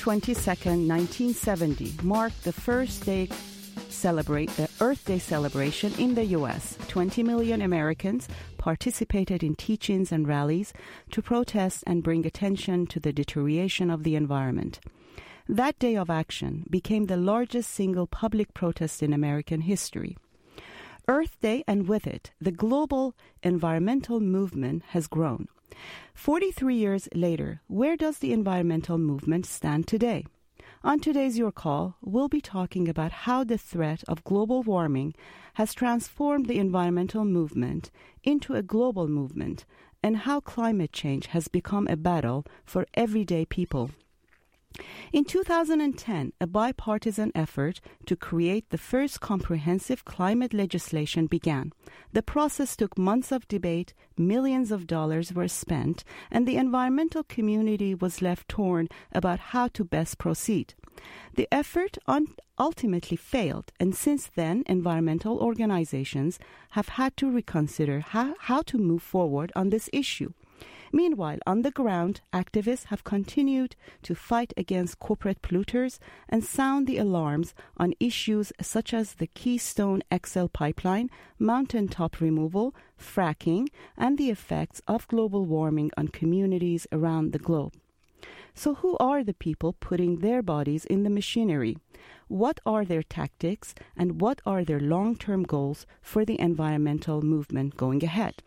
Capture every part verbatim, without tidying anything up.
twenty-second, nineteen seventy marked the first day celebrate the Earth Day celebration in the U S. twenty million Americans participated in teach-ins and rallies to protest and bring attention to the deterioration of the environment. That day of action became the largest single public protest in American history. Earth Day, and with it, the global environmental movement has grown. forty-three years later, where does the environmental movement stand today? On today's Your Call, we'll be talking about how the threat of global warming has transformed the environmental movement into a global movement, and how climate change has become a battle for everyday people. In two thousand ten, a bipartisan effort to create the first comprehensive climate legislation began. The process took months of debate, millions of dollars were spent, and the environmental community was left torn about how to best proceed. The effort un- ultimately failed, and since then, environmental organizations have had to reconsider how, how to move forward on this issue. Meanwhile, on the ground, activists have continued to fight against corporate polluters and sound the alarms on issues such as the Keystone X L pipeline, mountaintop removal, fracking, and the effects of global warming on communities around the globe. So who are the people putting their bodies in the machinery? What are their tactics, and what are their long-term goals for the environmental movement going ahead?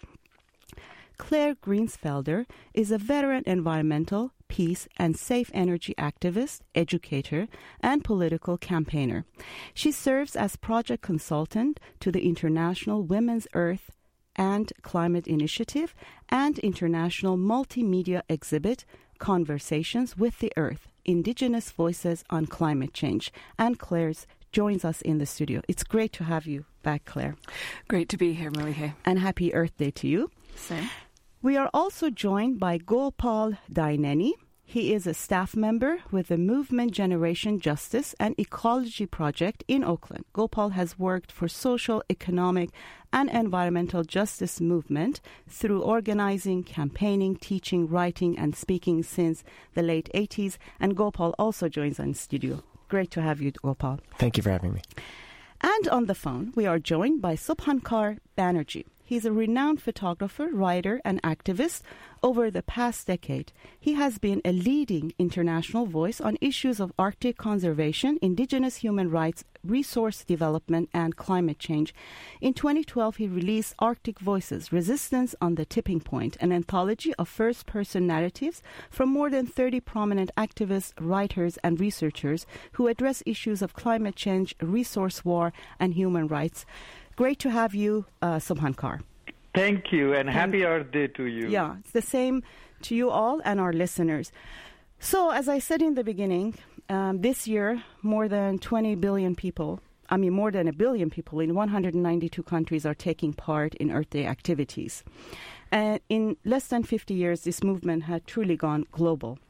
Claire Greensfelder is a veteran environmental, peace, and safe energy activist, educator, and political campaigner. She serves as project consultant to the International Women's Earth and Climate Initiative and International Multimedia Exhibit, Conversations with the Earth, Indigenous Voices on Climate Change. And Claire joins us in the studio. It's great to have you back, Claire. Great to be here, Malihe. And happy Earth Day to you. Same. We are also joined by Gopal Daineni. He is a staff member with the Movement Generation Justice and Ecology Project in Oakland. Gopal has worked for social, economic, and environmental justice movement through organizing, campaigning, teaching, writing, and speaking since the late eighties. And Gopal also joins us in studio. Great to have you, Gopal. Thank you for having me. And on the phone, we are joined by Subhankar Banerjee. He's a renowned photographer, writer, and activist over the past decade. He has been a leading international voice on issues of Arctic conservation, indigenous human rights, resource development, and climate change. In twenty twelve, he released Arctic Voices, Resistance on the Tipping Point, an anthology of first-person narratives from more than thirty prominent activists, writers, and researchers who address issues of climate change, resource war, and human rights. Great to have you, uh, Subhankar. Thank you, and happy Earth Day to you. Yeah, it's the same to you all and our listeners. So, as I said in the beginning, um, this year, more than twenty billion people, I mean more than a billion people in one hundred ninety-two countries are taking part in Earth Day activities. And in less than fifty years, this movement had truly gone global.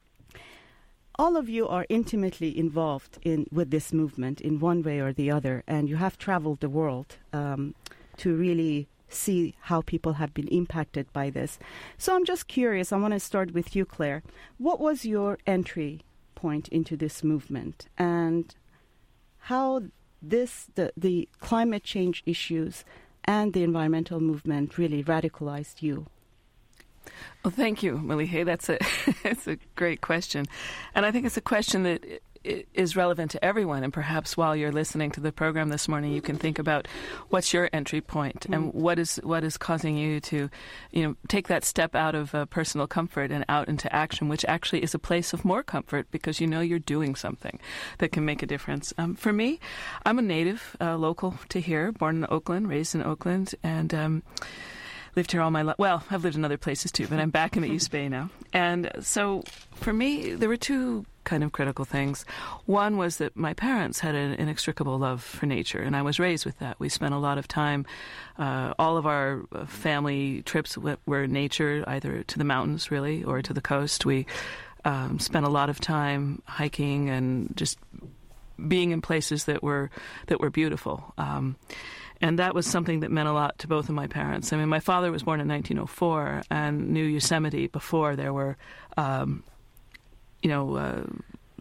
All of you are intimately involved in with this movement in one way or the other, and you have traveled the world um, to really see how people have been impacted by this. So I'm just curious, I want to start with you, Claire. What was your entry point into this movement, and how this, the, the climate change issues and the environmental movement really radicalized you? Well, thank you, Malihe. That's a it's a great question, and I think it's a question that is relevant to everyone. And perhaps while you're listening to the program this morning, you can think about what's your entry point mm. and what is what is causing you to, you know, take that step out of uh, personal comfort and out into action, which actually is a place of more comfort because you know you're doing something that can make a difference. Um, for me, I'm a native, uh, local to here, born in Oakland, raised in Oakland, and Um, lived here all my life. Well, I've lived in other places too, but I'm back in the East Bay now. And so for me, there were two kind of critical things. One was that my parents had an inextricable love for nature, and I was raised with that. We spent a lot of time, uh, all of our family trips were nature, either to the mountains, really, or to the coast. We um, spent a lot of time hiking and just being in places that were that were beautiful. Um And that was something that meant a lot to both of my parents. I mean, my father was born in nineteen oh four and knew Yosemite before there were, um, you know, uh,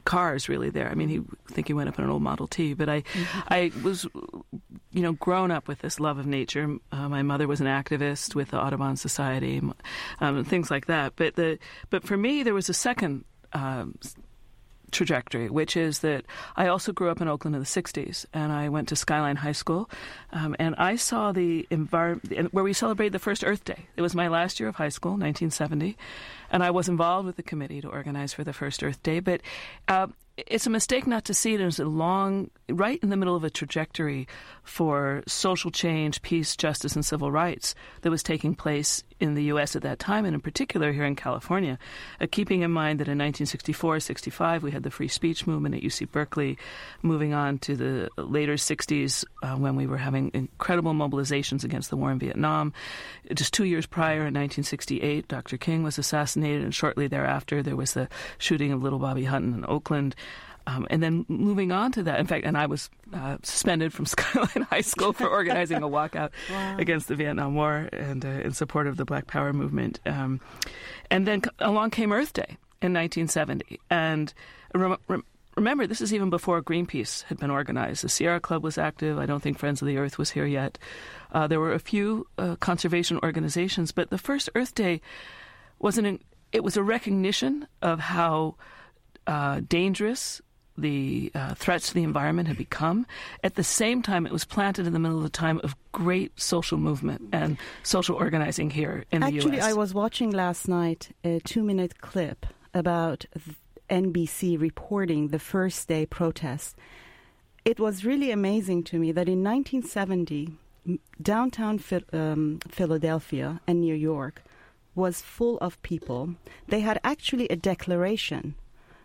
cars really there. I mean, he I think he went up in an old Model T, but I, mm-hmm. I was, you know, grown up with this love of nature. Uh, my mother was an activist with the Audubon Society, um, things like that. But the but for me, there was a second um, trajectory, which is that I also grew up in Oakland in the sixties, and I went to Skyline High School, um, and I saw the environment where we celebrated the first Earth Day. It was my last year of high school, nineteen seventy, and I was involved with the committee to organize for the first Earth Day. But uh, it's a mistake not to see it as a long, right in the middle of a trajectory for social change, peace, justice, and civil rights that was taking place in the U S at that time, and in particular here in California, uh, keeping in mind that in nineteen sixty-four, sixty-five, we had the free speech movement at U C Berkeley, moving on to the later sixties uh, when we were having incredible mobilizations against the war in Vietnam. Just two years prior, in nineteen sixty-eight, Doctor King was assassinated, and shortly thereafter there was the shooting of little Bobby Hutton in Oakland. Um, and then moving on to that, in fact, and I was uh, suspended from Skyline High School for organizing a walkout wow. against the Vietnam War and uh, in support of the Black Power movement. Um, and then c- along came Earth Day in nineteen seventy. And rem- rem- remember, this is even before Greenpeace had been organized. The Sierra Club was active. I don't think Friends of the Earth was here yet. Uh, there were a few uh, conservation organizations, but the first Earth Day was an, it was a recognition of how uh, dangerous the uh, threats to the environment had become. At the same time, it was planted in the middle of a time of great social movement and social organizing here in Actually, the U S. Actually, I was watching last night a two-minute clip about N B C reporting the first day protest. It was really amazing to me that in nineteen seventy, downtown um, Philadelphia and New York was full of people. They had actually a declaration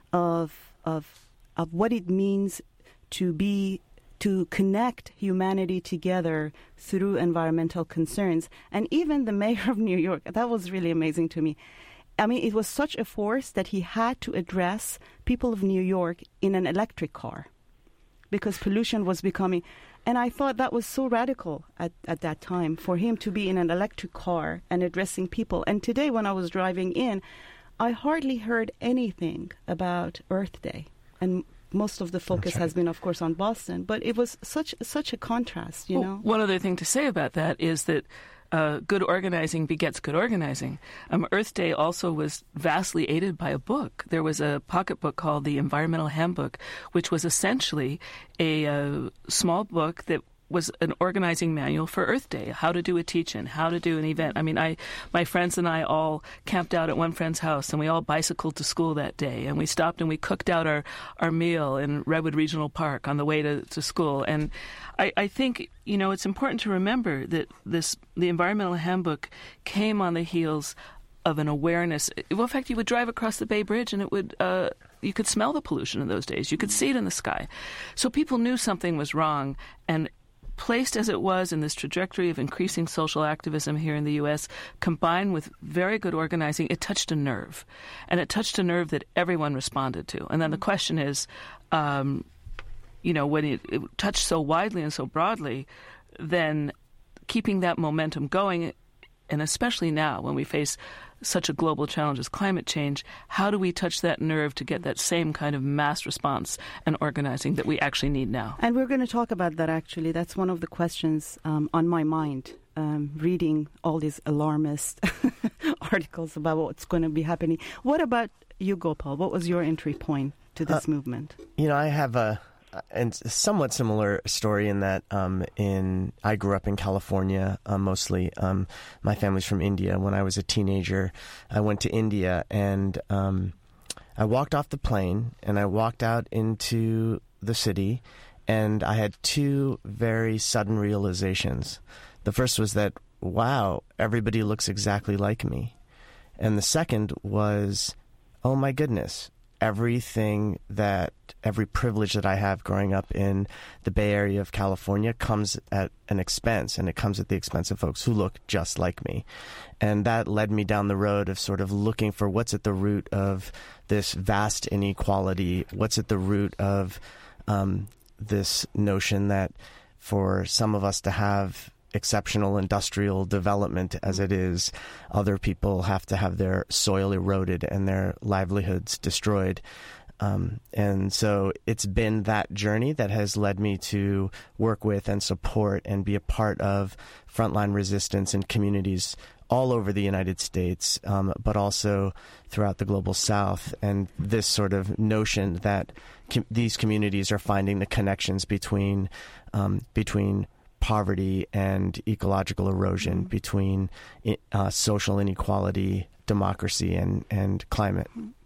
of of of what it means to be, to connect humanity together through environmental concerns. And even the mayor of New York, that was really amazing to me. I mean, it was such a force that he had to address people of New York in an electric car because pollution was becoming... And I thought that was so radical at, at that time for him to be in an electric car and addressing people. And today when I was driving in, I hardly heard anything about Earth Day. And most of the focus right. has been, of course, on Boston. But it was such such a contrast, you well, know. One other thing to say about that is that uh, good organizing begets good organizing. Um, Earth Day also was vastly aided by a book. There was a pocketbook called the Environmental Handbook, which was essentially a uh, small book that was an organizing manual for Earth Day, how to do a teach-in, how to do an event. I mean, I, my friends and I all camped out at one friend's house, and we all bicycled to school that day, and we stopped and we cooked out our, our meal in Redwood Regional Park on the way to, to school. And I, I think, you know, it's important to remember that this the Environmental Handbook came on the heels of an awareness. Well, in fact, you would drive across the Bay Bridge, and it would... Uh, you could smell the pollution in those days. You could see it in the sky. So people knew something was wrong, and placed as it was in this trajectory of increasing social activism here in the U S, combined with very good organizing, it touched a nerve. And it touched a nerve that everyone responded to. And then the question is, um, you know, when it, it touched so widely and so broadly, then keeping that momentum going, and especially now when we face such a global challenge as climate change, how do we touch that nerve to get that same kind of mass response and organizing that we actually need now? And we're going to talk about that, actually. That's one of the questions um, on my mind, um, reading all these alarmist articles about what's going to be happening. What about you, Gopal? What was your entry point to this uh, movement? You know, I have a... and somewhat similar story in that um, in I grew up in California uh, mostly. Um, my family's from India. When I was a teenager, I went to India, and um, I walked off the plane and I walked out into the city, and I had two very sudden realizations. The first was that, wow, everybody looks exactly like me. And the second was, oh my goodness, everything that, every privilege that I have growing up in the Bay Area of California comes at an expense, and it comes at the expense of folks who look just like me. And that led me down the road of sort of looking for what's at the root of this vast inequality, what's at the root of um, this notion that for some of us to have exceptional industrial development as it is, other people have to have their soil eroded and their livelihoods destroyed. Um, and so it's been that journey that has led me to work with and support and be a part of frontline resistance in communities all over the United States, um, but also throughout the global South. And this sort of notion that com- these communities are finding the connections between um, between poverty and ecological erosion, mm-hmm. between uh, social inequality, democracy, and, and climate.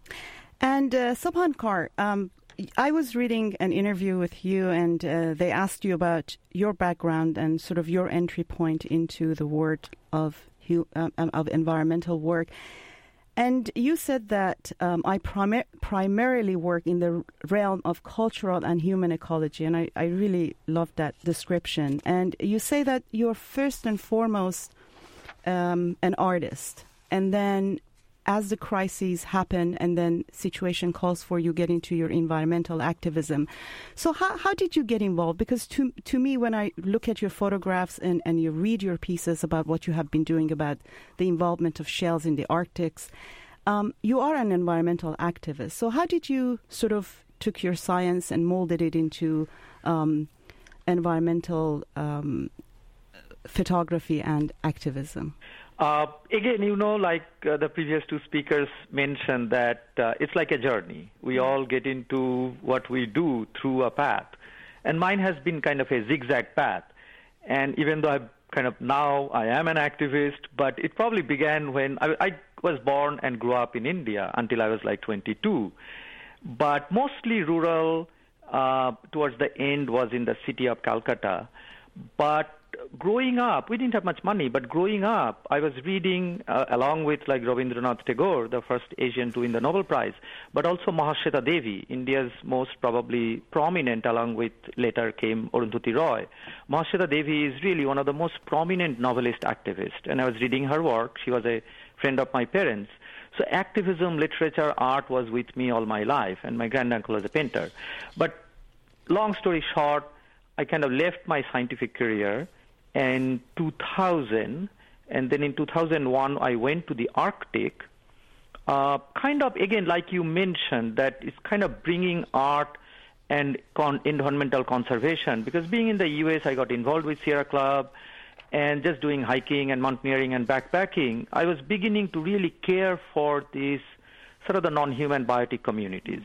And uh, Sobhan Kaur, um, I was reading an interview with you, and uh, they asked you about your background and sort of your entry point into the world of um, of environmental work. And you said that um, I prim- primarily work in the realm of cultural and human ecology, and I, I really love that description. And you say that you're first and foremost um, an artist, and then as the crises happen and then situation calls for you get into your environmental activism. So how how did you get involved? Because to to me, when I look at your photographs and, and you read your pieces about what you have been doing about the involvement of shells in the Arctics, um, you are an environmental activist. So how did you sort of took your science and molded it into um, environmental um, photography and activism? Uh, again, you know, like uh, the previous two speakers mentioned, that uh, it's like a journey. We all get into what we do through a path. And mine has been kind of a zigzag path. And even though I'm kind of now I am an activist, but it probably began when I, I was born and grew up in India until I was like twenty-two. But mostly rural, uh, towards the end was in the city of Calcutta. But growing up, we didn't have much money, but growing up, I was reading, uh, along with like Rabindranath Tagore, the first Asian to win the Nobel Prize, but also Mahashweta Devi, India's most probably prominent, along with later came Arundhati Roy. Mahashweta Devi is really one of the most prominent novelist activists, and I was reading her work. She was a friend of my parents. So activism, literature, art was with me all my life, and my granduncle was a painter. But long story short, I kind of left my scientific career in two thousand, and then in two thousand one, I went to the Arctic, uh, kind of, again, like you mentioned, that it's kind of bringing art and con- environmental conservation, because being in the U S, I got involved with Sierra Club, and just doing hiking and mountaineering and backpacking, I was beginning to really care for these sort of the non-human biotic communities.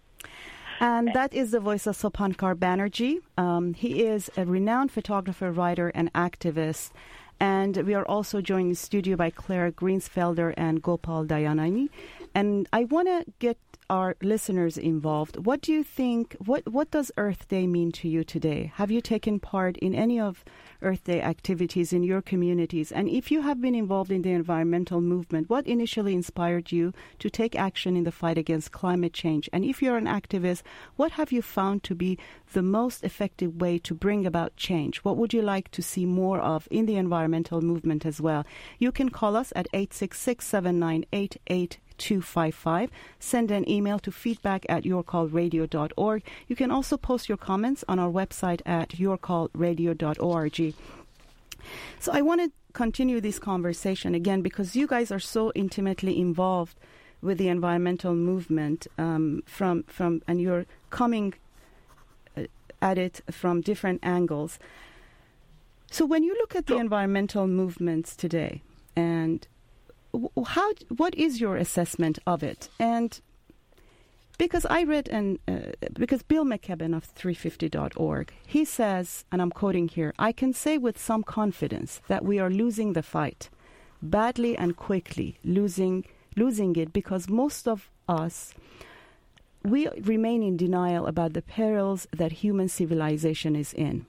And that is the voice of Sobhan Kaur Banerjee. Um, he is a renowned photographer, writer, and activist. And we are also joined in the studio by Claire Greensfelder and Gopal Dayanani. And I want to get our listeners involved. What do you think, what, what does Earth Day mean to you today? Have you taken part in any of Earth Day activities in your communities? And if you have been involved in the environmental movement, what initially inspired you to take action in the fight against climate change? And if you're an activist, what have you found to be the most effective way to bring about change? What would you like to see more of in the environmental movement as well? You can call us at eight six six, seven nine eight, eight two five five. Send an email to feedback at your call radio dot org. You can also post your comments on our website at your call radio dot org. So I want to continue this conversation again because you guys are so intimately involved with the environmental movement um, from from and you're coming at it from different angles. So when you look at the environmental movements today, and how, what is your assessment of it? And because I read, and uh, because Bill McKibben of three fifty dot org, he says, and I'm quoting here, "I can say with some confidence that we are losing the fight, badly and quickly, losing losing it because most of us, we remain in denial about the perils that human civilization is in."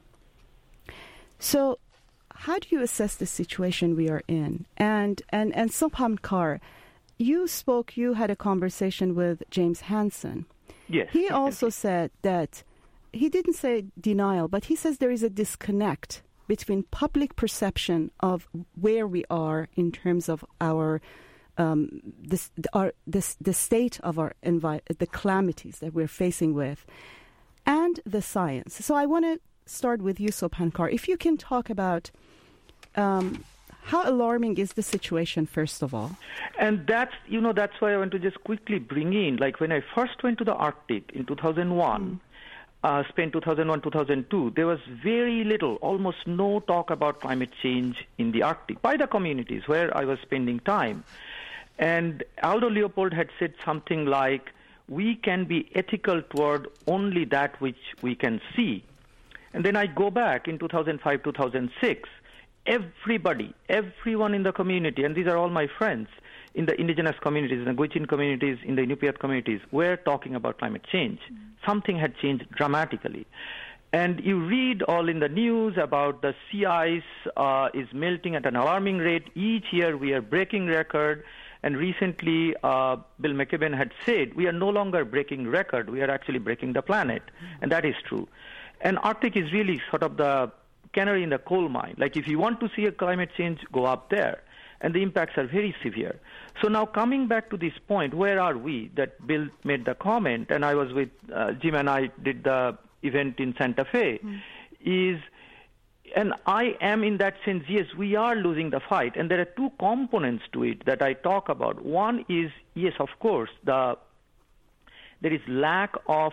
So how do you assess the situation we are in? And and and Sobhan Kaur, you spoke, you had a conversation with James Hansen. Yes. He also said that, he didn't say denial, but he says there is a disconnect between public perception of where we are in terms of our, um, this, our this, the state of our envi- the calamities that we're facing with, and the science. So I want to start with you, Sobhan Kaur. If you can talk about um, How alarming is the situation, first of all? And that's, you know, that's why I want to just quickly bring in, like when I first went to the Arctic in two thousand one, mm. uh, spent two thousand one, two thousand two, there was very little, almost no talk about climate change in the Arctic by the communities where I was spending time. And Aldo Leopold had said something like, we can be ethical toward only that which we can see. And then I go back in two thousand five, two thousand six, everybody, everyone in the community, and these are all my friends, in the indigenous communities, in the Gwich'in communities, in the Inupiat communities, were talking about climate change. Mm-hmm. Something had changed dramatically. And you read all in the news about the sea ice uh, is melting at an alarming rate. Each year we are breaking record. And recently, uh, Bill McKibben had said, we are no longer breaking record, we are actually breaking the planet. Mm-hmm. And that is true. And Arctic is really sort of the canary in the coal mine. Like if you want to see a climate change, go up there. And the impacts are very severe. So now coming back to this point, where are we? That Bill made the comment, and I was with uh, Jim and I did the event in Santa Fe, mm. is, and I am in that sense, yes, we are losing the fight. And there are two components to it that I talk about. One is, yes, of course, the there is lack of,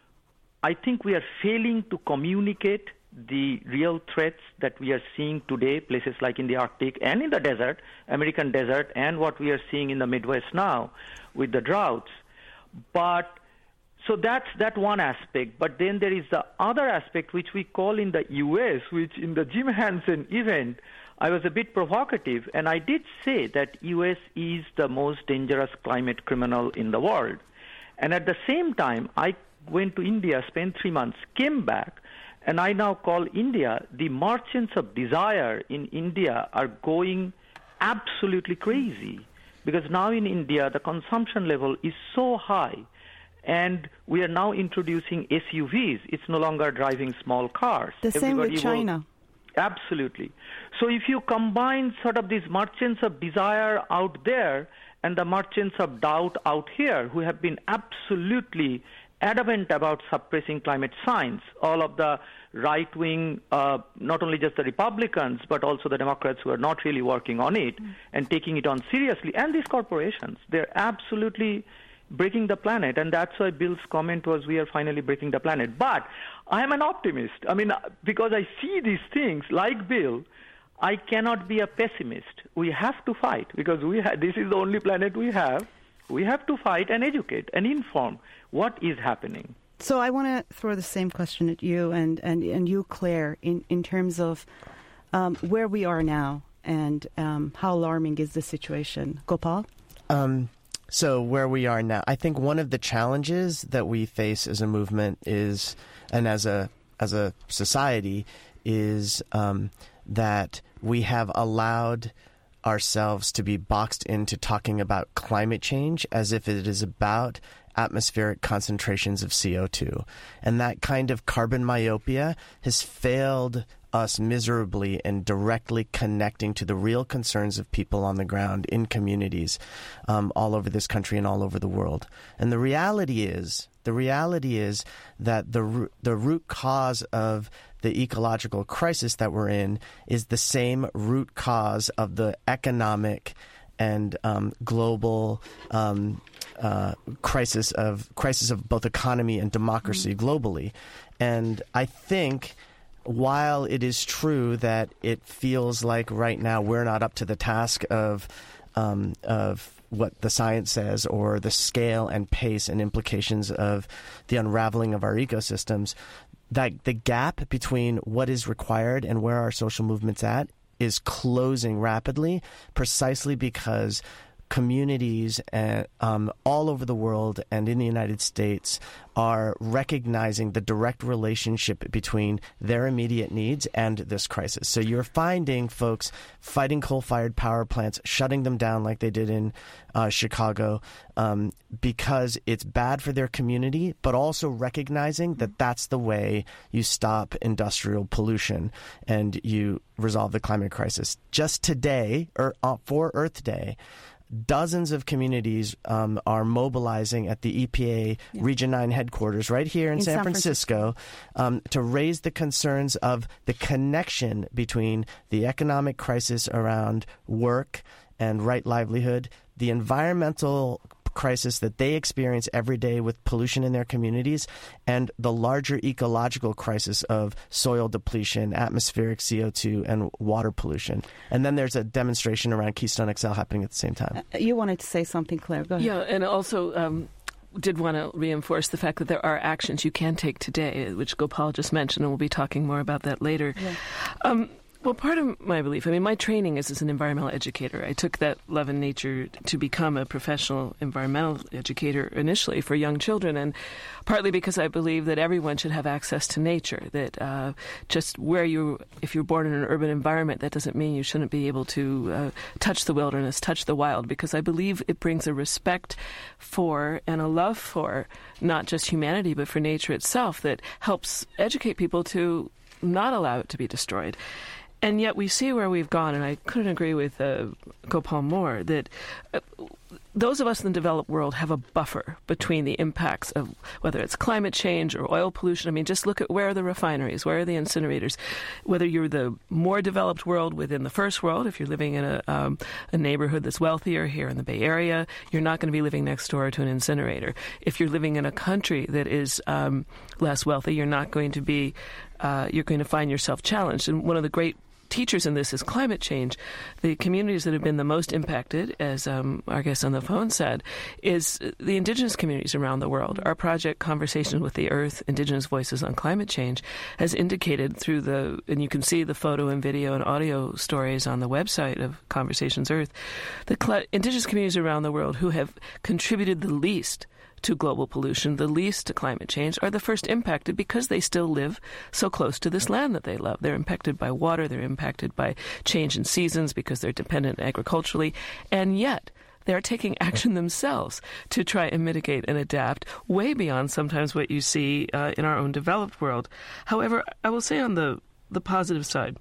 I think we are failing to communicate the real threats that we are seeing today, places like in the Arctic and in the desert, American desert, and what we are seeing in the Midwest now with the droughts. But so that's that one aspect. But then there is the other aspect, which we call in the U S, which in the Jim Hansen event, I was a bit provocative, and I did say that U S is the most dangerous climate criminal in the world. And at the same time, I went to India, spent three months, came back, and I now call India, the merchants of desire in India are going absolutely crazy. Because now in India, the consumption level is so high. And we are now introducing S U Vs. It's no longer driving small cars. The same Everybody with China. Will, absolutely. So if you combine sort of these merchants of desire out there and the merchants of doubt out here, who have been absolutely adamant about suppressing climate science, all of the right-wing, uh, not only just the Republicans, but also the Democrats who are not really working on it mm. and taking it on seriously, and these corporations, they're absolutely breaking the planet. And that's why Bill's comment was, we are finally breaking the planet. But I am an optimist. I mean, because I see these things, like Bill, I cannot be a pessimist. We have to fight, because we ha- this is the only planet we have. We have to fight and educate and inform what is happening. So I want to throw the same question at you and, and, and you, Claire, in, in terms of um, where we are now and um, how alarming is the situation. Gopal? Um, so where we are now, I think one of the challenges that we face as a movement is, and as a as a society, is um, that we have allowed ourselves to be boxed into talking about climate change as if it is about atmospheric concentrations of C O two. And that kind of carbon myopia has failed us miserably in directly connecting to the real concerns of people on the ground in communities um, all over this country and all over the world. And the reality is, the reality is that the the root cause of the ecological crisis that we're in is the same root cause of the economic and um, global um, uh, crisis of crisis of both economy and democracy mm-hmm. globally. And I think, while it is true that it feels like right now we're not up to the task of um, of what the science says or the scale and pace and implications of the unraveling of our ecosystems, that the gap between what is required and where our social movement's at is closing rapidly, precisely because communities uh, um, all over the world and in the United States are recognizing the direct relationship between their immediate needs and this crisis. So you're finding folks fighting coal-fired power plants, shutting them down like they did in uh, Chicago, um, because it's bad for their community, but also recognizing that that's the way you stop industrial pollution and you resolve the climate crisis. Just today, or uh, for Earth Day, dozens of communities um, are mobilizing at the E P A yeah. Region nine headquarters right here in, in San, San Francisco, Francisco. Um, to raise the concerns of the connection between the economic crisis around work and right livelihood, the environmental crisis that they experience every day with pollution in their communities, and the larger ecological crisis of soil depletion, atmospheric C O two, and water pollution. And then there's a demonstration around Keystone X L happening at the same time. Uh, you wanted to say something, Claire. Go ahead. Yeah, and also um, did want to reinforce the fact that there are actions you can take today, which Gopal just mentioned, and we'll be talking more about that later. Yeah. Um, Well, part of my belief, I mean, my training is as an environmental educator. I took that love in nature to become a professional environmental educator initially for young children, and partly because I believe that everyone should have access to nature, that uh, just where you, if you're born in an urban environment, that doesn't mean you shouldn't be able to uh, touch the wilderness, touch the wild, because I believe it brings a respect for and a love for not just humanity, but for nature itself that helps educate people to not allow it to be destroyed. And yet we see where we've gone, and I couldn't agree with uh, Gopal more, that uh, those of us in the developed world have a buffer between the impacts of whether it's climate change or oil pollution. I mean, just look at where are the refineries, where are the incinerators. Whether you're the more developed world within the first world, if you're living in a, um, a neighborhood that's wealthier here in the Bay Area, you're not going to be living next door to an incinerator. If you're living in a country that is um, less wealthy, you're not going to be, uh, you're going to find yourself challenged. And one of the great teachers in this is climate change. The communities that have been the most impacted, as um, our guest on the phone said, is the indigenous communities around the world. Our project, Conversations with the Earth, Indigenous Voices on Climate Change, has indicated through the, and you can see the photo and video and audio stories on the website of Conversations Earth, the cl- indigenous communities around the world who have contributed the least to global pollution, the least to climate change, are the first impacted because they still live so close to this land that they love. They're impacted by water, they're impacted by change in seasons because they're dependent agriculturally, and yet they're taking action themselves to try and mitigate and adapt way beyond sometimes what you see uh, in our own developed world. However, I will say on the, the positive side,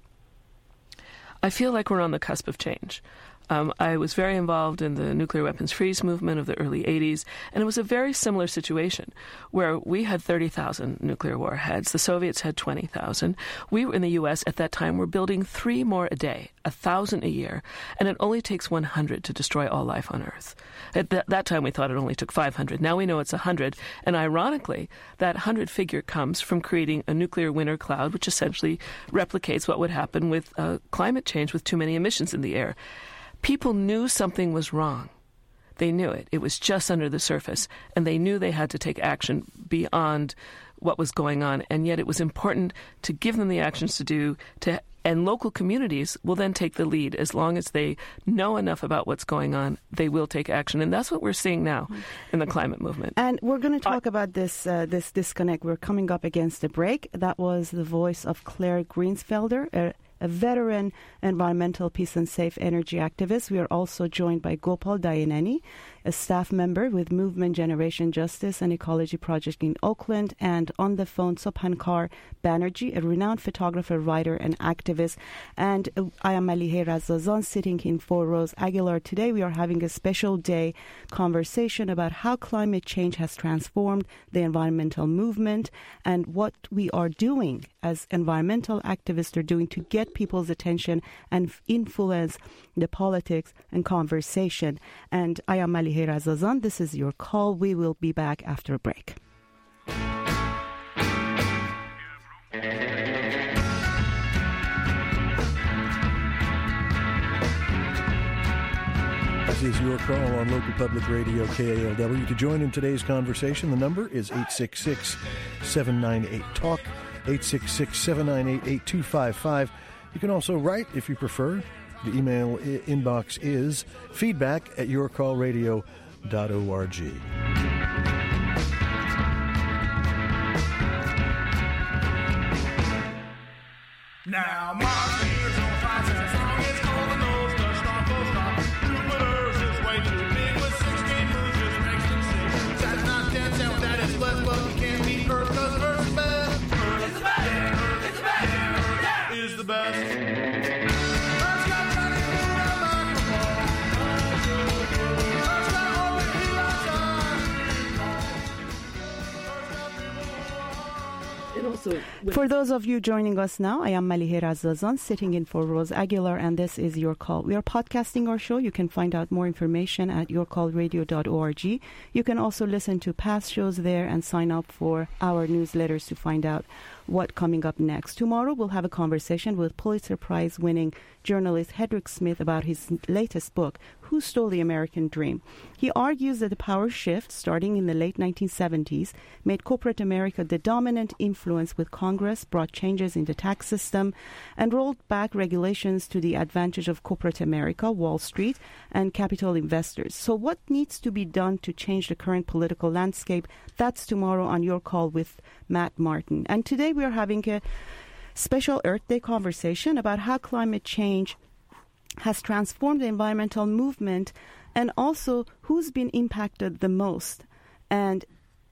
I feel like we're on the cusp of change. Um, I was very involved in the nuclear weapons freeze movement of the early eighties, and it was a very similar situation where we had thirty thousand nuclear warheads. The Soviets had twenty thousand. We in the U S at that time were building three more a day, one thousand a year, and it only takes one hundred to destroy all life on Earth. At th- that time we thought it only took five hundred. Now we know it's one hundred, and ironically, that one hundred figure comes from creating a nuclear winter cloud, which essentially replicates what would happen with uh, climate change with too many emissions in the air. People knew something was wrong. They knew it. It was just under the surface. And they knew they had to take action beyond what was going on. And yet it was important to give them the actions to do, to, and local communities will then take the lead. As long as they know enough about what's going on, they will take action. And that's what we're seeing now in the climate movement. And we're going to talk uh, about this uh, this disconnect. We're coming up against a break. That was the voice of Claire Greensfelder, a a veteran environmental peace and safe energy activist. We are also joined by Gopal Dayaneni, a staff member with Movement Generation Justice and Ecology Project in Oakland, and on the phone Sobhankar Banerjee, a renowned photographer, writer, and activist. And uh, I am Malihe Razazan, sitting in Four Rose Aguilar. Today we are having a special day conversation about how climate change has transformed the environmental movement and what we are doing as environmental activists are doing to get people's attention and influence the politics and conversation. And I am Malihe Razazan. This is your call. We will be back after a break. This is your call on local public radio K A L W. To join in today's conversation, the number is eight six six, seven nine eight, talk, eight six six, seven nine eight, eight two five five. You can also write if you prefer. The email I- inbox is feedback at your call radio dot org. Now, Mars is on fire, as long as cold and nose, the storm goes dark. Jupiter's is way too big, with sixteen moons just makes them sick. Saturn not ten, tell that it's blessed, but we can't beat Earth, cause Earth's the best. Earth is the best. Yeah, Earth is the best. Yeah, Earth is the best. Earth's got plenty of food and microphone. For those of you joining us now, I am Malihe Razazan, sitting in for Rose Aguilar, and this is Your Call. We are podcasting our show. You can find out more information at your call radio dot org. You can also listen to past shows there and sign up for our newsletters to find out what coming up next. Tomorrow, we'll have a conversation with Pulitzer Prize-winning journalist Hedrick Smith about his latest book, Who Stole the American Dream? He argues that the power shift, starting in the late nineteen seventies, made corporate America the dominant influence with Congress, brought changes in the tax system, and rolled back regulations to the advantage of corporate America, Wall Street, and capital investors. So what needs to be done to change the current political landscape? That's tomorrow on Your Call with Matt Martin. And today we are having a special Earth Day conversation about how climate change has transformed the environmental movement and also who's been impacted the most. And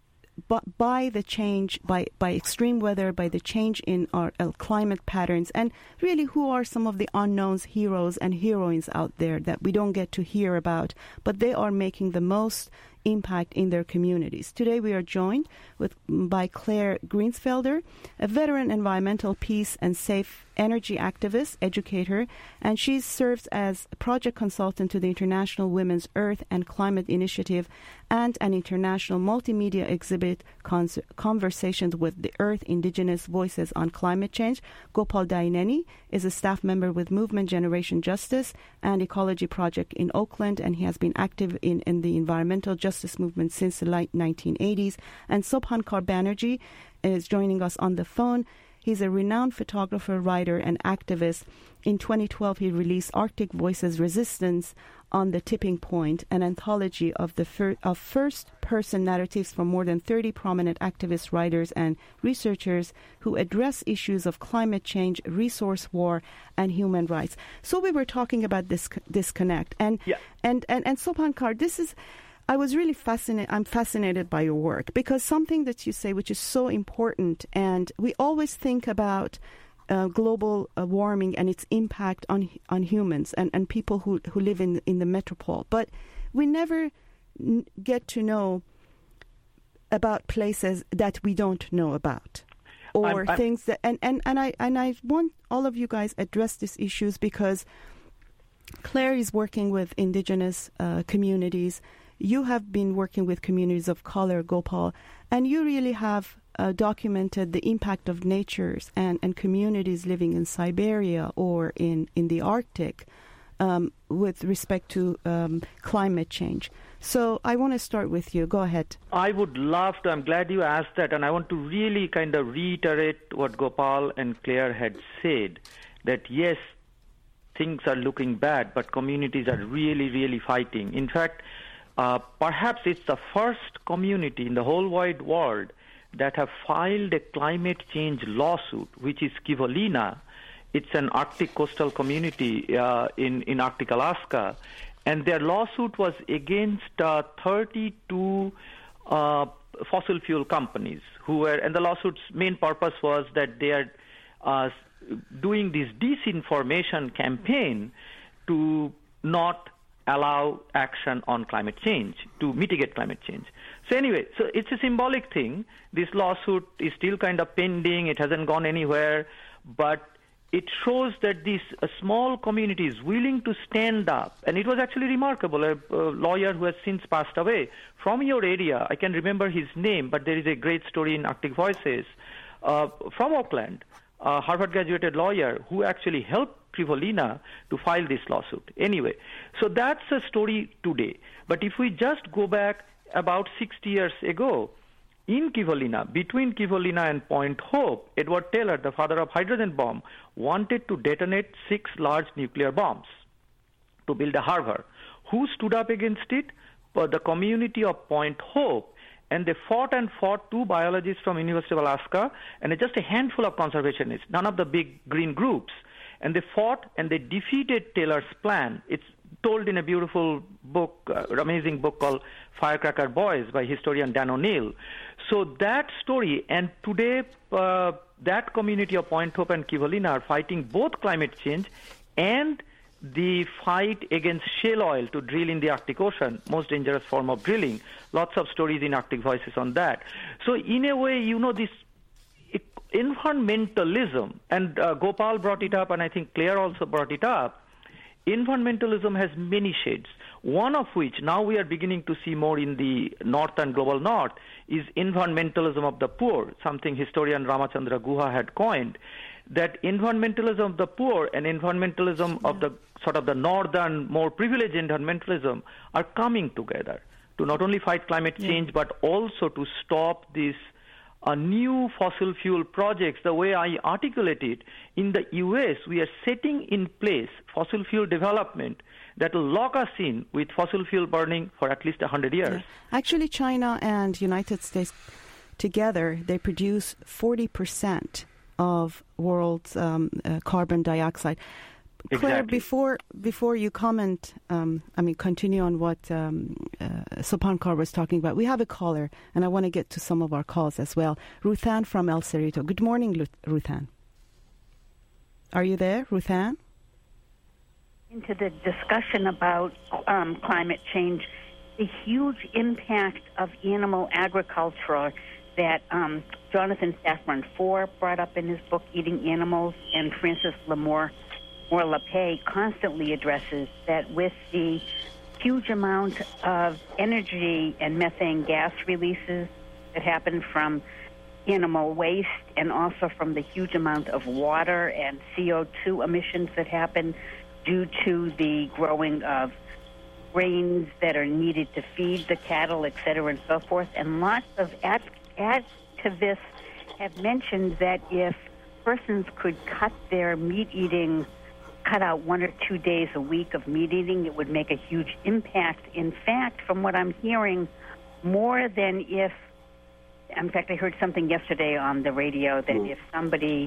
but by the change, by, by extreme weather, by the change in our uh, climate patterns, and really who are some of the unknowns, heroes and heroines out there that we don't get to hear about, but they are making the most impact in their communities. Today we are joined with by Claire Greensfelder, a veteran environmental peace and safe energy activist, educator, and she serves as a project consultant to the International Women's Earth and Climate Initiative and an international multimedia exhibit, cons- Conversations with the Earth, Indigenous Voices on Climate Change. Gopal Daineni is a staff member with Movement Generation Justice and Ecology Project in Oakland, and he has been active in, in the environmental justice movement since the late nineteen eighties. And Sobhankar Banerjee is joining us on the phone. He's a renowned photographer, writer, and activist. In twenty twelve, he released Arctic Voices Resistance on the Tipping Point, an anthology of the fir- of first-person narratives from more than thirty prominent activists, writers, and researchers who address issues of climate change, resource war, and human rights. So we were talking about this disconnect. And, yeah. and, and, and Sobhankar, this is... I was really fascinated. I'm fascinated by your work because something that you say, which is so important, and we always think about uh, global uh, warming and its impact on on humans and, and people who, who live in in the metropole, but we never n- get to know about places that we don't know about, or I'm, I'm, things that and, and, and I and I want all of you guys address these issues because Claire is working with indigenous uh, communities. You have been working with communities of color, Gopal, and you really have uh, documented the impact of natures and, and communities living in Siberia or in, in the Arctic um, with respect to um, climate change. So I want to start with you. Go ahead. I would love to. I'm glad you asked that, and I want to really kind of reiterate what Gopal and Claire had said, that yes, things are looking bad, but communities are really, really fighting. In fact, Uh, perhaps it's the first community in the whole wide world that have filed a climate change lawsuit, which is Kivalina. It's an Arctic coastal community uh, in, in Arctic Alaska. And their lawsuit was against uh, thirty-two uh, fossil fuel companies who were, and the lawsuit's main purpose was that they are uh, doing this disinformation campaign to not allow action on climate change, to mitigate climate change. So anyway, so it's a symbolic thing. This lawsuit is still kind of pending. It hasn't gone anywhere. But it shows that this a small community is willing to stand up. And it was actually remarkable. A, a lawyer who has since passed away from your area, I can remember his name, but there is a great story in Arctic Voices, uh, from Oakland, a Harvard-graduated lawyer who actually helped Kivalina to file this lawsuit. Anyway, so that's a story today. But if we just go back about sixty years ago, in Kivalina, between Kivalina and Point Hope, Edward Teller, the father of hydrogen bomb, wanted to detonate six large nuclear bombs to build a harbor. Who stood up against it? Well, the community of Point Hope. And they fought and fought, two biologists from University of Alaska and just a handful of conservationists, none of the big green groups. And they fought and they defeated Taylor's plan. It's told in a beautiful book, uh, amazing book called Firecracker Boys by historian Dan O'Neill. So that story, and today uh, that community of Point Hope and Kivalina are fighting both climate change and the fight against shale oil to drill in the Arctic Ocean, most dangerous form of drilling. Lots of stories in Arctic Voices on that. So in a way, you know, this environmentalism, and uh, Gopal brought it up, and I think Claire also brought it up, environmentalism has many shades, one of which now we are beginning to see more in the North and global North is environmentalism of the poor, something historian Ramachandra Guha had coined, that environmentalism of the poor and environmentalism yeah. of the sort of the northern, more privileged environmentalism are coming together to not only fight climate change, yeah. but also to stop these uh, new fossil fuel projects. The way I articulate it, in the U S, we are setting in place fossil fuel development that will lock us in with fossil fuel burning for at least one hundred years. Yeah. Actually, China and United States together, they produce forty percent of world's um, uh, carbon dioxide. Exactly. Claire, before before you comment, um, I mean, continue on what um, uh, Sopankar was talking about, we have a caller, and I want to get to some of our calls as well. Ruthan from El Cerrito. Good morning, Ruthan. Are you there, Ruthan? Into the discussion about um, climate change, the huge impact of animal agriculture that um, Jonathan Safran Foer brought up in his book, Eating Animals, and Francis Lamore or LePay constantly addresses, that with the huge amount of energy and methane gas releases that happen from animal waste and also from the huge amount of water and C O two emissions that happen due to the growing of grains that are needed to feed the cattle, et cetera, and so forth. And lots of ad- activists have mentioned that if persons could cut their meat eating, cut out one or two days a week of meat eating, it would make a huge impact. In fact, from what I'm hearing, more than if, in fact, I heard something yesterday on the radio that if somebody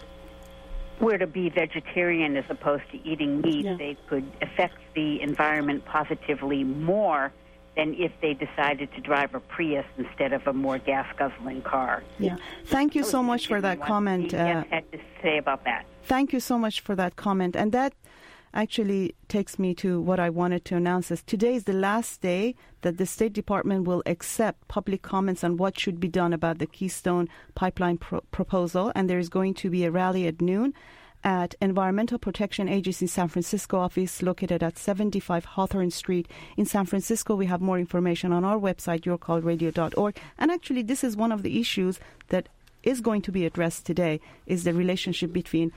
were to be vegetarian as opposed to eating meat, yeah. they could affect the environment positively more than if they decided to drive a Prius instead of a more gas-guzzling car. Yeah. Thank you so much for that comment. Uh, had to say about that. Thank you so much for that comment. And that actually takes me to what I wanted to announce is today is the last day that the State Department will accept public comments on what should be done about the Keystone Pipeline pro- proposal. And there is going to be a rally at noon at Environmental Protection Agency San Francisco office located at seventy-five Hawthorne Street in San Francisco. We have more information on our website, your call radio dot org. And actually, this is one of the issues that is going to be addressed today, is the relationship between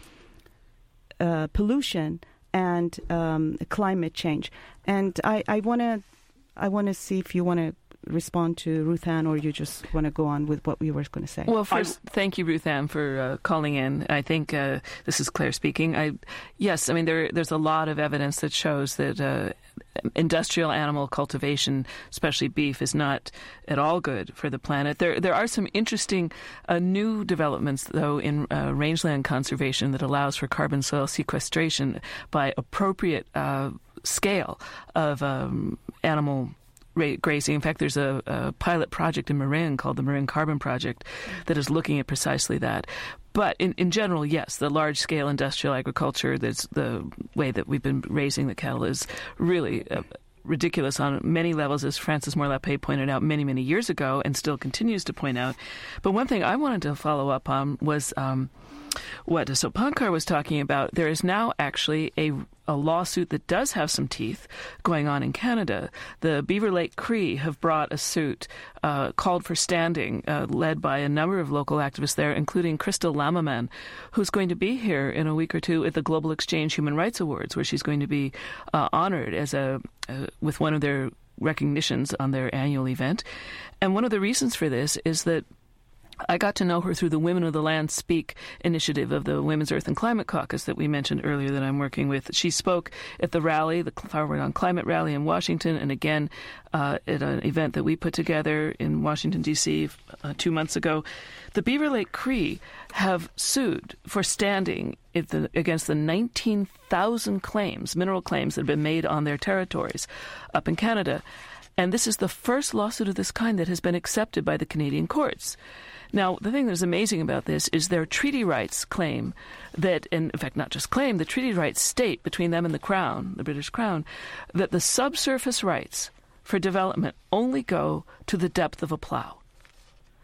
uh, pollution and um, climate change. And I, I want to I want to see if you want to respond to Ruthan, or you just want to go on with what we were going to say. Well, first, I, thank you, Ruthan, for uh, calling in. I think uh, this is Claire speaking. I yes, I mean there there's a lot of evidence that shows that uh, industrial animal cultivation, especially beef, is not at all good for the planet. There there are some interesting uh, new developments, though, in uh, rangeland conservation that allows for carbon soil sequestration by appropriate uh, scale of um, animal grazing. In fact, there's a, a pilot project in Marin called the Marin Carbon Project that is looking at precisely that. But in, in general, yes, the large-scale industrial agriculture, that's the way that we've been raising the cattle, is really uh, ridiculous on many levels, as Francis Moore LePay pointed out many, many years ago and still continues to point out. But one thing I wanted to follow up on was um, what Sopankar was talking about. There is now actually a a lawsuit that does have some teeth going on in Canada. The Beaver Lake Cree have brought a suit uh, called for standing, uh, led by a number of local activists there, including Crystal Lamaman, who's going to be here in a week or two at the Global Exchange Human Rights Awards, where she's going to be uh, honored as a uh, with one of their recognitions on their annual event. And one of the reasons for this is that I got to know her through the Women of the Land Speak initiative of the Women's Earth and Climate Caucus that we mentioned earlier that I'm working with. She spoke at the rally, the Forward on Climate rally in Washington, and again uh, at an event that we put together in Washington, D C uh, two months ago. The Beaver Lake Cree have sued for standing the, against the nineteen thousand claims, mineral claims that have been made on their territories up in Canada. And this is the first lawsuit of this kind that has been accepted by the Canadian courts. Now, the thing that's amazing about this is their treaty rights claim that, and in fact, not just claim, the treaty rights state between them and the Crown, the British Crown, that the subsurface rights for development only go to the depth of a plow.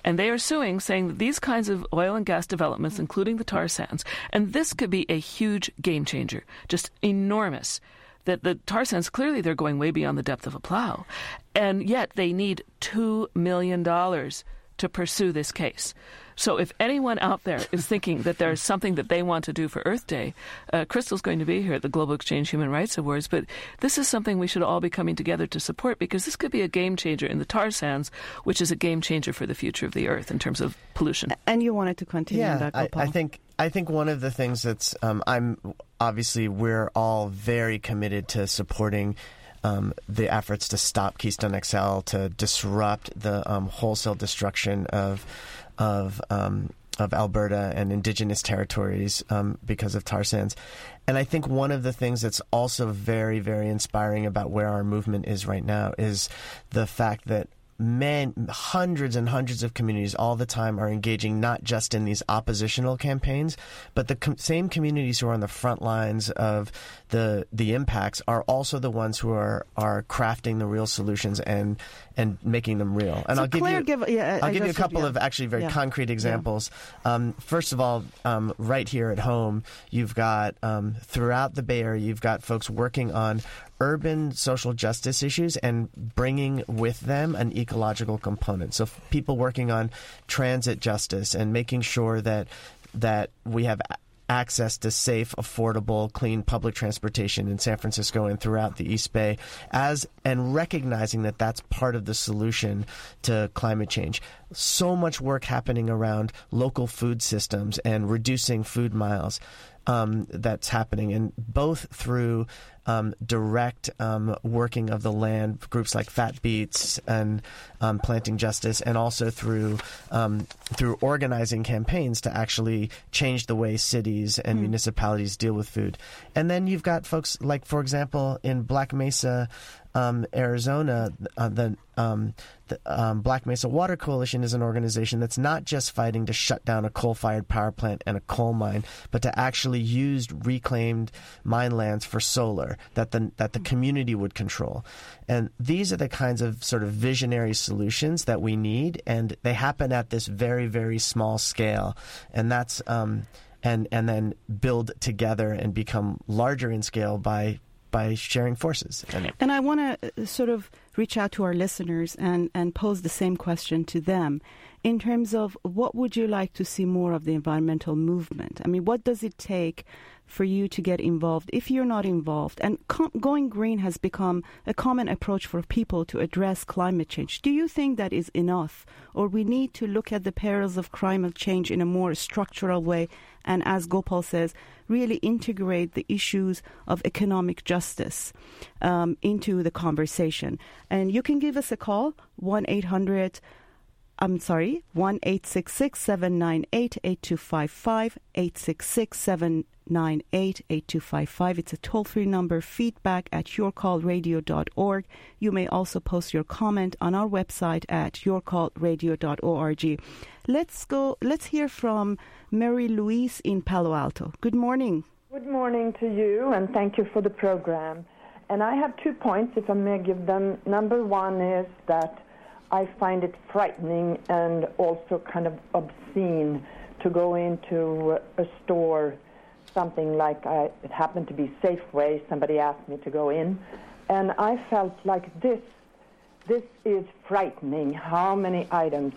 And they are suing, saying that these kinds of oil and gas developments, including the tar sands, and this could be a huge game changer, just enormous. That the tar sands, clearly they're going way beyond the depth of a plow. And yet they need two million dollars to pursue this case. So if anyone out there is thinking that there's something that they want to do for Earth Day, uh, Crystal's going to be here at the Global Exchange Human Rights Awards, but this is something we should all be coming together to support, because this could be a game changer in the tar sands, which is a game changer for the future of the Earth in terms of pollution. And you wanted to continue yeah, on that, Gopal. I, I think I think one of the things that's um, I'm obviously we're all very committed to supporting Um, the efforts to stop Keystone X L, to disrupt the um, wholesale destruction of of um, of Alberta and Indigenous territories um, because of tar sands. And I think one of the things that's also very, very inspiring about where our movement is right now is the fact that men, hundreds and hundreds of communities all the time are engaging not just in these oppositional campaigns, but the com- same communities who are on the front lines of the the impacts are also the ones who are are crafting the real solutions and and making them real. And so I'll give Claire, you give, yeah, I'll I give you a just, couple yeah. of actually very yeah. concrete examples. Yeah. Um, first of all, um, right here at home, you've got um, throughout the Bay Area, you've got folks working on urban social justice issues and bringing with them an ecological component. So f- people working on transit justice and making sure that that we have a- access to safe, affordable, clean public transportation in San Francisco and throughout the East Bay, as and recognizing that that's part of the solution to climate change. So much work happening around local food systems and reducing food miles. Um, that's happening, and both through um, direct um, working of the land, groups like Fat Beats and um, Planting Justice, and also through um, through organizing campaigns to actually change the way cities and mm. municipalities deal with food. And then you've got folks like, for example, in Black Mesa, Um, Arizona, uh, the, um, the um, Black Mesa Water Coalition is an organization that's not just fighting to shut down a coal-fired power plant and a coal mine, but to actually use reclaimed mine lands for solar that the that the community would control. And these are the kinds of sort of visionary solutions that we need, and they happen at this very, very small scale. And that's um, and and then build together and become larger in scale by. by sharing forces. And I want to sort of reach out to our listeners and, and pose the same question to them in terms of what would you like to see more of the environmental movement? I mean, what does it take for you to get involved if you're not involved? And com- going green has become a common approach for people to address climate change. Do you think that is enough? Or we need to look at the perils of climate change in a more structural way and, as Gopal says, really integrate the issues of economic justice um, into the conversation? And you can give us a call, one eight hundred I'm sorry, one eight six six, seven nine eight, eight two five five, eight six six, seven nine eight, eight two five five. It's a toll-free number, feedback at your call radio dot org. You may also post your comment on our website at your call radio dot org. Let's go, let's hear from Mary Louise in Palo Alto. Good morning. Good morning to you, and thank you for the program. And I have two points, if I may give them. Number one is that I find it frightening and also kind of obscene to go into a store, something like I, it happened to be Safeway. Somebody asked me to go in, and I felt like this. This is frightening. How many items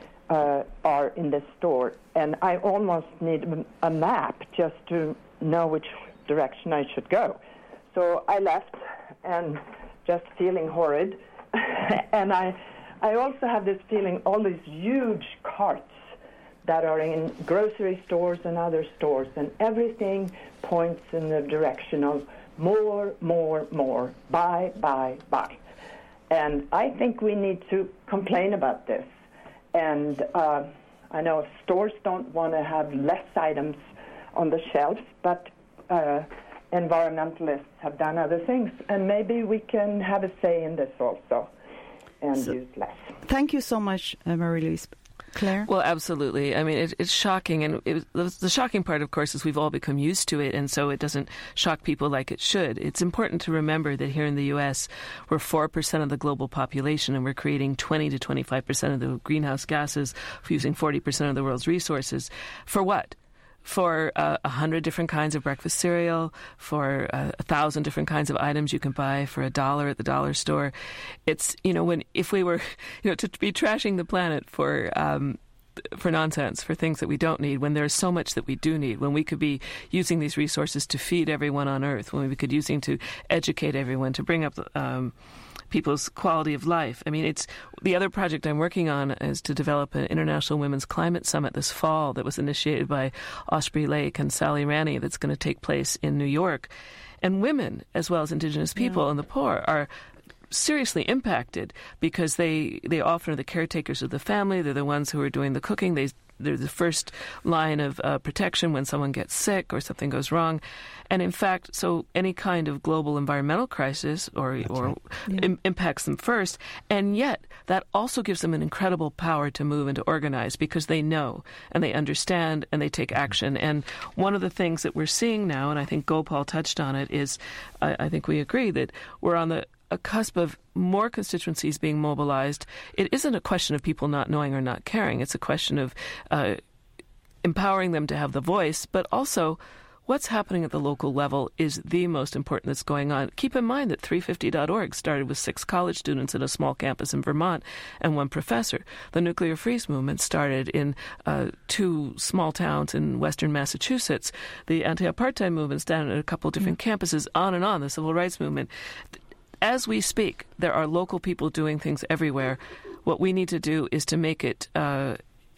uh, are in this store, and I almost need a map just to know which direction I should go. So I left, and just feeling horrid, and I. I also have this feeling, all these huge carts that are in grocery stores and other stores, and everything points in the direction of more, more, more, buy, buy, buy. And I think we need to complain about this. And uh, I know stores don't want to have less items on the shelves, but uh, environmentalists have done other things, and maybe we can have a say in this also. And so, use less. Thank you so much, uh, Marie-Louise. Claire? Well, absolutely. I mean, it, it's shocking. And it, the shocking part, of course, is we've all become used to it, and so it doesn't shock people like it should. It's important to remember that here in the U S, we're four percent of the global population, and we're creating twenty to twenty-five percent of the greenhouse gases, using forty percent of the world's resources. For what? For uh, a hundred different kinds of breakfast cereal, for uh, a thousand different kinds of items you can buy for a dollar at the dollar store. It's, you know, when if we were, you know, to be trashing the planet for um, for nonsense, for things that we don't need, when there's so much that we do need, when we could be using these resources to feed everyone on Earth, when we could using to educate everyone, to bring up um, people's quality of life. I mean, it's the other project I'm working on is to develop an International Women's Climate Summit this fall that was initiated by Osprey Lake and Sally Ranney, that's going to take place in New York. And women, as well as Indigenous people yeah. and the poor, are seriously impacted because they, they often are the caretakers of the family. They're the ones who are doing the cooking. They They're the first line of uh, protection when someone gets sick or something goes wrong. And in fact, so any kind of global environmental crisis or, or right. yeah. im- impacts them first. And yet that also gives them an incredible power to move and to organize because they know and they understand and they take action. And one of the things that we're seeing now, and I think Gopal touched on it, is I, I think we agree that we're on the a cusp of more constituencies being mobilized. It isn't a question of people not knowing or not caring. It's a question of uh, empowering them to have the voice, but also what's happening at the local level is the most important that's going on. Keep in mind that three fifty dot org started with six college students in a small campus in Vermont and one professor. The Nuclear Freeze movement started in uh, two small towns in western Massachusetts. The anti-apartheid movement started at a couple of different mm. campuses, on and on, the civil rights movement. As we speak, there are local people doing things everywhere. What we need to do is to make it uh,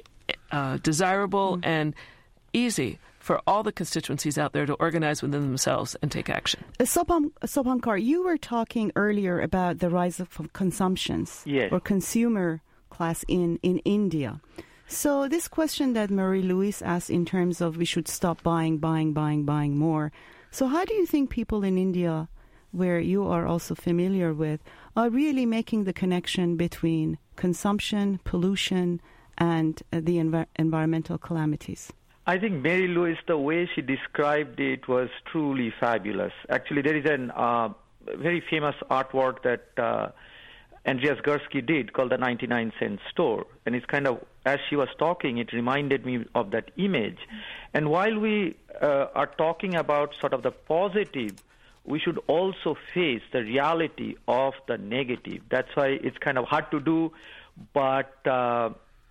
uh, desirable mm. and easy for all the constituencies out there to organize within themselves and take action. Uh, Sobhan, Sobhankar, you were talking earlier about the rise of consumptions yes. or consumer class in, in India. So this question that Marie-Louise asked in terms of we should stop buying, buying, buying, buying more. So how do you think people in India, where you are also familiar with, are really making the connection between consumption, pollution, and uh, the env- environmental calamities? I think Mary Louise, the way she described it was truly fabulous. Actually, there is a uh, very famous artwork that uh, Andreas Gursky did called the ninety-nine cent store. And it's kind of, as she was talking, it reminded me of that image. And while we uh, are talking about sort of the positive, we should also face the reality of the negative. That's why it's kind of hard to do, but uh,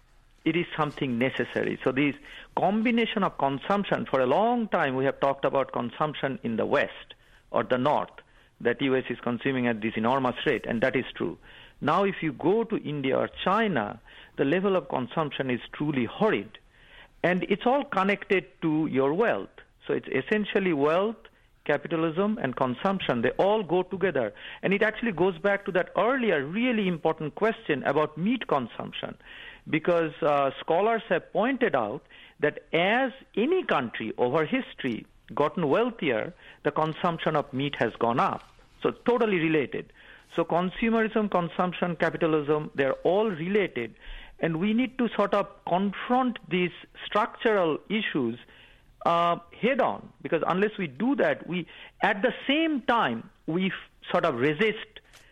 it is something necessary. So this combination of consumption, for a long time we have talked about consumption in the West or the North, that U S is consuming at this enormous rate, and that is true. Now if you go to India or China, the level of consumption is truly horrid. And it's all connected to your wealth. So it's essentially wealth, capitalism, and consumption. They all go together. And it actually goes back to that earlier really important question about meat consumption. Because uh, scholars have pointed out that as any country over history gotten wealthier, the consumption of meat has gone up. So it's totally related. So consumerism, consumption, capitalism, they're all related. And we need to sort of confront these structural issues uh, head on. Because unless we do that, we, at the same time, we f- sort of resist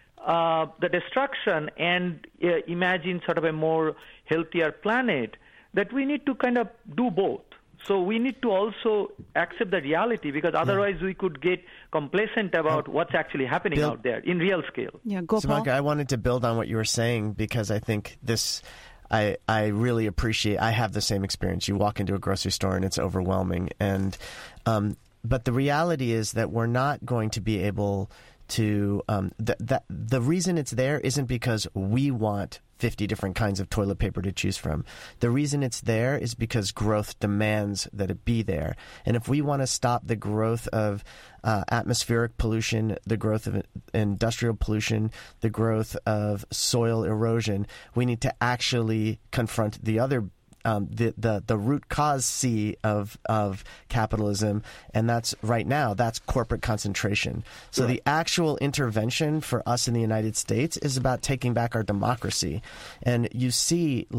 Uh, the destruction and uh, imagine sort of a more healthier planet, that we need to kind of do both. So we need to also accept the reality, because otherwise yeah. we could get complacent about uh, what's actually happening Bill, out there in real scale. Yeah, go Samantha, I wanted to build on what you were saying, because I think this, I, I really appreciate, I have the same experience. You walk into a grocery store and it's overwhelming. And um, but the reality is that we're not going to be able to um, th- that the reason it's there isn't because we want fifty different kinds of toilet paper to choose from. The reason it's there is because growth demands that it be there. And if we want to stop the growth of uh, atmospheric pollution, the growth of industrial pollution, the growth of soil erosion, we need to actually confront the other Um, the, the the root cause C of of capitalism, and that's right now, that's corporate concentration. So right. The actual intervention for us in the United States is about taking back our democracy. And you see, like,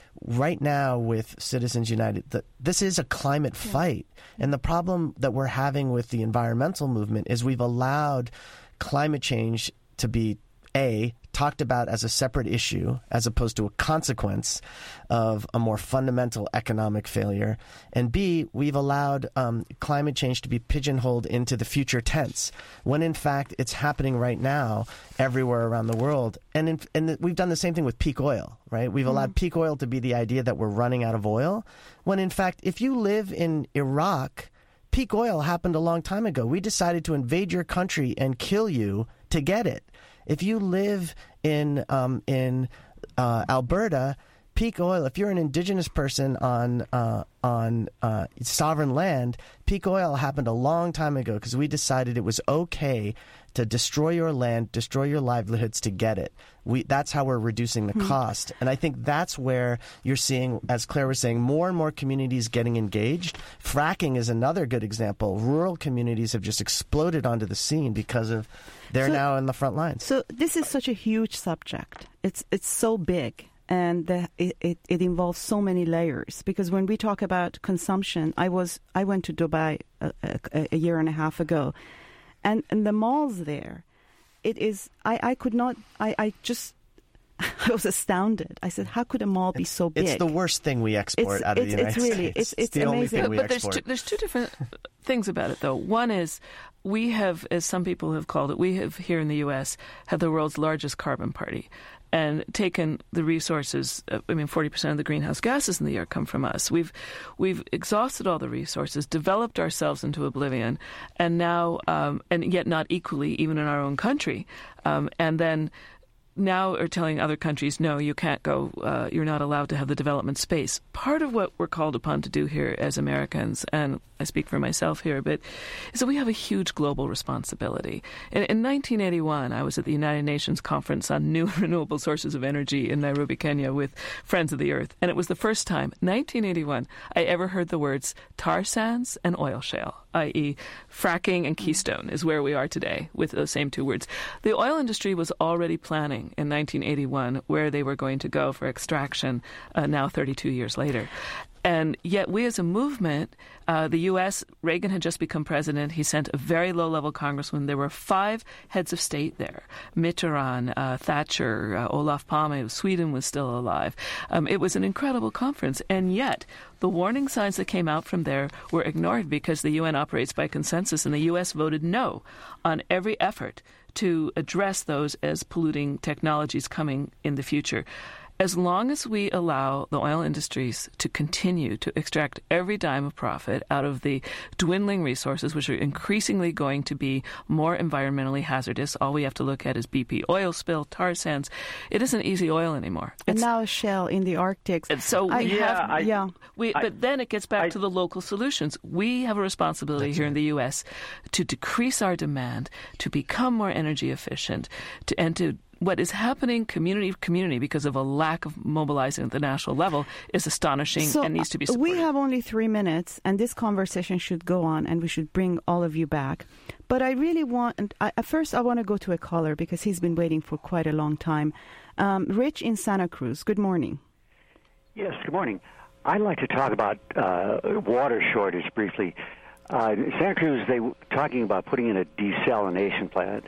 right now with Citizens United, the, this is a climate fight. And the problem that we're having with the environmental movement is we've allowed climate change to be, A, talked about as a separate issue as opposed to a consequence of a more fundamental economic failure. And B, we've allowed um, climate change to be pigeonholed into the future tense, when in fact it's happening right now everywhere around the world. And, in, and we've done the same thing with peak oil, right? We've allowed mm. peak oil to be the idea that we're running out of oil, when in fact, if you live in Iraq, peak oil happened a long time ago. We decided to invade your country and kill you to get it. If you live in um, in uh, Alberta, peak oil, if you're an indigenous person on uh, on uh, sovereign land, peak oil happened a long time ago because we decided it was okay to destroy your land, destroy your livelihoods to get it. We that's how we're reducing the hmm. cost. And I think that's where you're seeing, as Claire was saying, more and more communities getting engaged. Fracking is another good example. Rural communities have just exploded onto the scene because of they're so, now in the front lines. So this is such a huge subject. It's it's so big. And the, it, it, it involves so many layers, because when we talk about consumption, I was I went to Dubai a, a, a year and a half ago, and, and the malls there, it is I, I could not I, I just I was astounded. I said, how could a mall be so big? It's the worst thing we export it's, out of it's, the United it's really, States. It's, it's, it's the amazing. only thing we but export. There's two, there's two different things about it, though. One is we have, as some people have called it, we have here in the U S have the world's largest carbon party, and taken the resources. Uh, I mean, forty percent of the greenhouse gases in the air come from us. We've we've exhausted all the resources, developed ourselves into oblivion, and now, um, and yet not equally, even in our own country, um, and then. Now are telling other countries, no, you can't go, uh, you're not allowed to have the development space. Part of what we're called upon to do here as Americans, and I speak for myself here a bit, is that we have a huge global responsibility. In, in nineteen eighty-one, I was at the United Nations Conference on New Renewable Sources of Energy in Nairobi, Kenya, with Friends of the Earth. And it was the first time, nineteen eighty-one, I ever heard the words tar sands and oil shale, that is fracking and Keystone is where we are today with those same two words. The oil industry was already planning in nineteen eighty-one where they were going to go for extraction, uh, now thirty-two years later. And yet we as a movement, uh, the U S, Reagan had just become president. He sent a very low-level congressman. There were five heads of state there. Mitterrand, uh, Thatcher, uh, Olof Palme, Sweden was still alive. Um, it was an incredible conference. And yet the warning signs that came out from there were ignored because the U N operates by consensus, and the U S voted no on every effort to address those as polluting technologies coming in the future. As long as we allow the oil industries to continue to extract every dime of profit out of the dwindling resources, which are increasingly going to be more environmentally hazardous, all we have to look at is B P oil spill, tar sands. It isn't easy oil anymore. And it's, now a shell in the Arctic. And so we I, have, yeah, I, yeah. We, I, but then it gets back I, to the local solutions. We have a responsibility here right. in the U S to decrease our demand, to become more energy efficient, to, and to what is happening community to community because of a lack of mobilizing at the national level is astonishing so and needs to be supported. We have only three minutes, and this conversation should go on, and we should bring all of you back. But I really want, I, first I want to go to a caller because he's been waiting for quite a long time. Um, Rich in Santa Cruz, good morning. Yes, good morning. I'd like to talk about uh, water shortage briefly. Uh, in Santa Cruz, they were talking about putting in a desalination plant.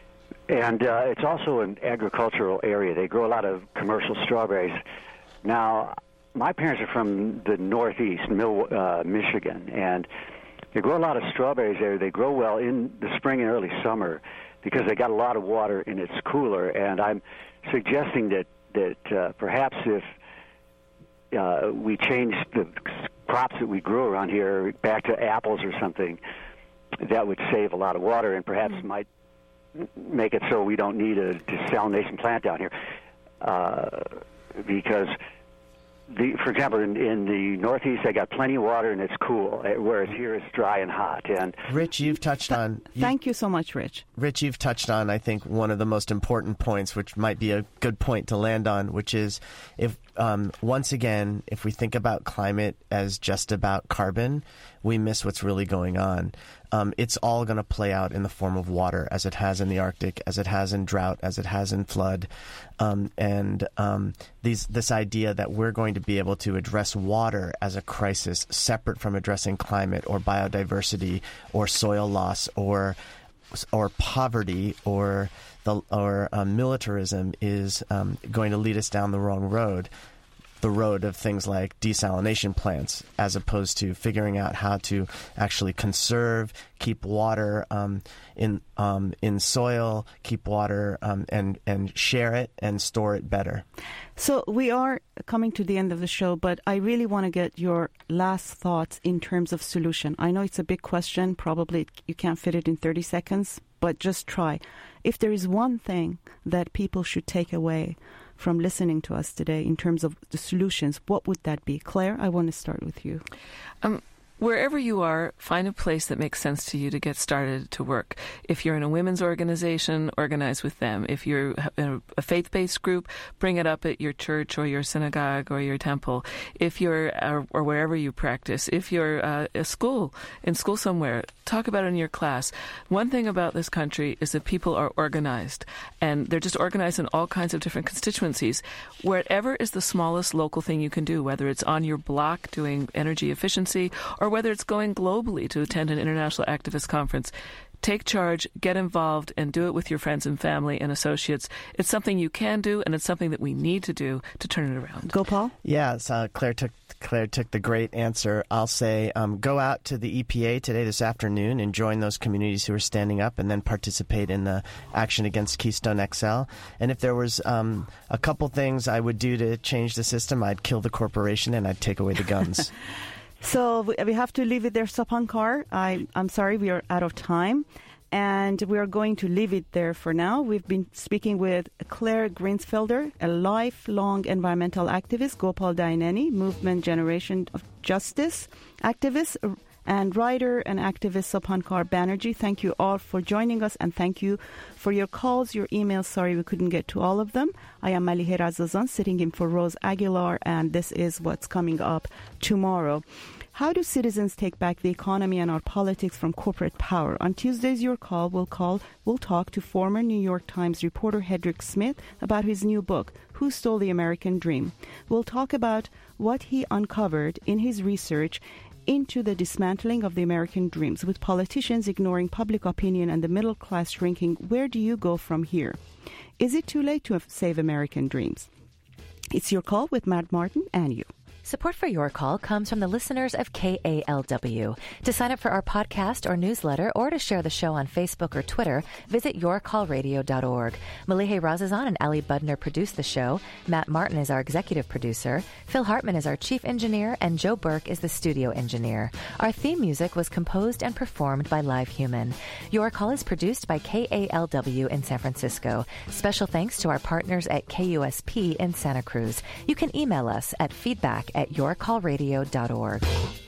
And uh, it's also an agricultural area. They grow a lot of commercial strawberries. Now, my parents are from the Northeast, Mil- uh, Michigan, and they grow a lot of strawberries there. They grow well in the spring and early summer because they got a lot of water and it's cooler. And I'm suggesting that, that uh, perhaps if uh, we change the crops that we grow around here back to apples or something, that would save a lot of water and perhaps mm-hmm. might make it so we don't need a desalination plant down here. Uh, because, the, for example, in, in the Northeast, they got plenty of water and it's cool, whereas here it's dry and hot. And Rich, you've touched on... You, Thank you so much, Rich. Rich, you've touched on, I think, one of the most important points, which might be a good point to land on, which is if um, once again, if we think about climate as just about carbon, we miss what's really going on. Um, it's all going to play out in the form of water, as it has in the Arctic, as it has in drought, as it has in flood. Um, and um, these, this idea that we're going to be able to address water as a crisis separate from addressing climate or biodiversity or soil loss or or poverty or the or um, militarism is um, going to lead us down the wrong road. The road of things like desalination plants, as opposed to figuring out how to actually conserve, keep water um, in um, in soil, keep water um, and and share it and store it better. So we are coming to the end of the show, but I really want to get your last thoughts in terms of solution. I know it's a big question. Probably you can't fit it in thirty seconds, but just try. If there is one thing that people should take away from listening to us today in terms of the solutions, what would that be? Claire, I want to start with you. Um, wherever you are, find a place that makes sense to you to get started to work. If you're in a women's organization, organize with them. If you're in a faith-based group, bring it up at your church or your synagogue or your temple. If you're, or, or wherever you practice, if you're uh, a school, in school somewhere, talk about it in your class. One thing about this country is that people are organized, and they're just organized in all kinds of different constituencies. Wherever is the smallest local thing you can do, whether it's on your block doing energy efficiency or whether it's going globally to attend an international activist conference, take charge, get involved, and do it with your friends and family and associates. It's something you can do, and it's something that we need to do to turn it around. Gopal? Yes, uh, Claire took Claire took the great answer. I'll say um, go out to the E P A today, this afternoon, and join those communities who are standing up, and then participate in the action against Keystone X L. And if there was um, a couple things I would do to change the system, I'd kill the corporation and I'd take away the guns. So we have to leave it there, Sapankar. I, I'm sorry, we are out of time. And we are going to leave it there for now. We've been speaking with Claire Greensfelder, a lifelong environmental activist, Gopal Daineni, Movement Generation of Justice activist, and writer and activist Sapankar Banerjee. Thank you all for joining us, and thank you for your calls, your emails. Sorry we couldn't get to all of them. I am Malihe Razazan, sitting in for Rose Aguilar, and this is what's coming up tomorrow. How do citizens take back the economy and our politics from corporate power? On Tuesday's Your Call, we'll call, we'll talk to former New York Times reporter Hedrick Smith about his new book, Who Stole the American Dream? We'll talk about what he uncovered in his research into the dismantling of the American dreams. With politicians ignoring public opinion and the middle class shrinking, where do you go from here? Is it too late to save American dreams? It's Your Call with Matt Martin and you. Support for Your Call comes from the listeners of K A L W. To sign up for our podcast or newsletter or to share the show on Facebook or Twitter, visit your call radio dot org. Malihe Razazan and Ali Budner produce the show. Matt Martin is our executive producer. Phil Hartman is our chief engineer, and Joe Burke is the studio engineer. Our theme music was composed and performed by Live Human. Your Call is produced by K A L W in San Francisco. Special thanks to our partners at K U S P in Santa Cruz. You can email us at feedback at your call radio dot org.